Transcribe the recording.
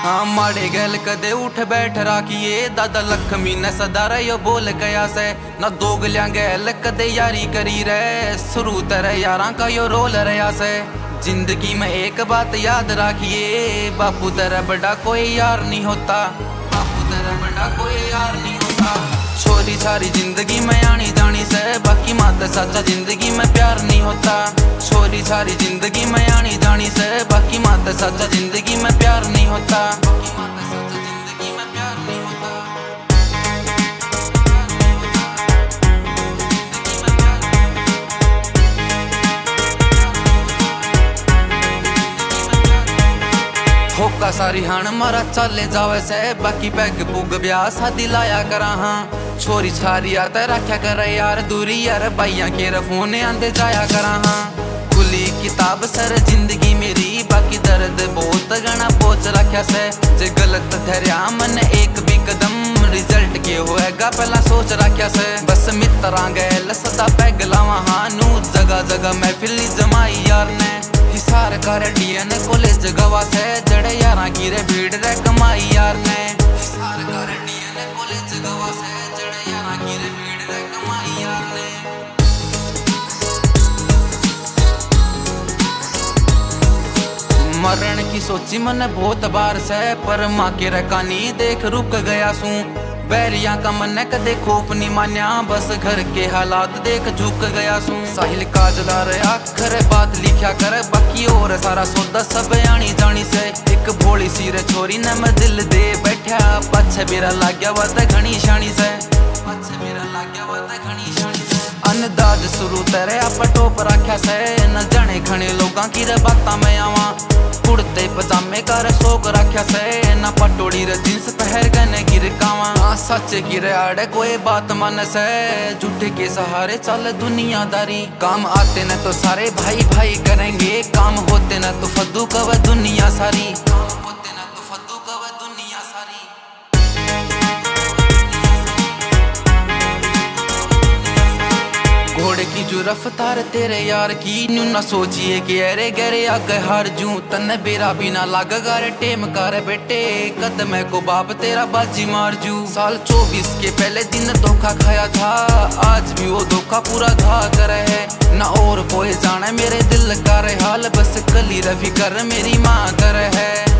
हाँ माड़े गैल कदे उठ बैठ राखिए दादा लक्ष्मी ने सदा रहो बोल गया से न दोगलिया गैल कदे यारी करी रे शुरू तरह यारा का यो रोल रहा से। जिंदगी में एक बात याद राखिए बापू तेरा बड़ा कोई यार नहीं होता, बापू तेरा बड़ा कोई यार नहीं होता। छोरी छारी जिंदगी में आनी जानी से बाकी माता सच्चा जिंदगी में प्यार नहीं होता। छोरी छारी जिंदगी में आनी जानी से बाकी माता सच्चा जिंदगी में प्यार नहीं होता, बाकी माता सच्चा जिंदगी में प्यार नहीं होता। होका सारी हाण मारा चले जावे से बाकी पैग पुग ब्याह शादी लाया करा हाँ। छोरी छारी आता रखा कर यार दूरी यार भाइया के फोन आंदे जाया करा हाँ। खुली किताब सर जिंदगी मेरी बाकी दर्द बहुत गणा बोझ रखा से। जे गलत ठहरिया मन एक भी कदम रिजल्ट के होएगा पहला सोच रखा से। बस मित्रा गैल सदा पैग लावा हाँ नू जगह जगह महफिल जमाई यार ने। हिसार कर डीएन कॉलेज गवा से जड़े यारा की रे भीड़ रे कमाई यार ने। हिसार कर डीएन कॉलेज गवा से जड़े यारा की रे भीड़ रे कमाई यार ने। मरण की सोची मन बहुत बार से पर माँ के रकानी देख रुक गया सू। बैरिया का मन कदे खौफ नहीं मान्या बस घर के हालात देख झुक गया सू। साहिल काजदार आखर बात लिखा कर बाकी और सारा सौदा सब आनी जानी से। एक भोली सी रे छोरी ने मैं दिल दे बैठा पछ मेरा लाग गया वत घनी शानी से, पछ मेरा लाग गया वत घनी शानी से। अंदाज शुरू तेरे आप टोप रखा से न जाने खने लोगां की रे बातां में आवा। कुर्ते पजामे कर सोक रखा से न पटोड़ी रे जींस पहर गने गिर कावा। हाँ सच की रे आड़े कोई बात मन से झूठे के सहारे चल दुनियादारी। काम आते न तो सारे भाई भाई करेंगे काम होते न तो फद्दू कव दुनिया सारी, काम होते न तो फद्दू कव दुनिया सारी। घोड़े की जो रफ्तार तेरे यार की न्यू ना सोचिए कि अरे गरे आगे हार जूं तन बेरा भी ना लाग रे टेम कर बेटे कदम को बाप तेरा बाजी मार जू। साल 24 के पहले दिन धोखा खाया था आज भी वो धोखा पूरा घा कर है। ना और कोई जाने मेरे दिल का रे हाल बस कली रवि कर मेरी माँ कर है।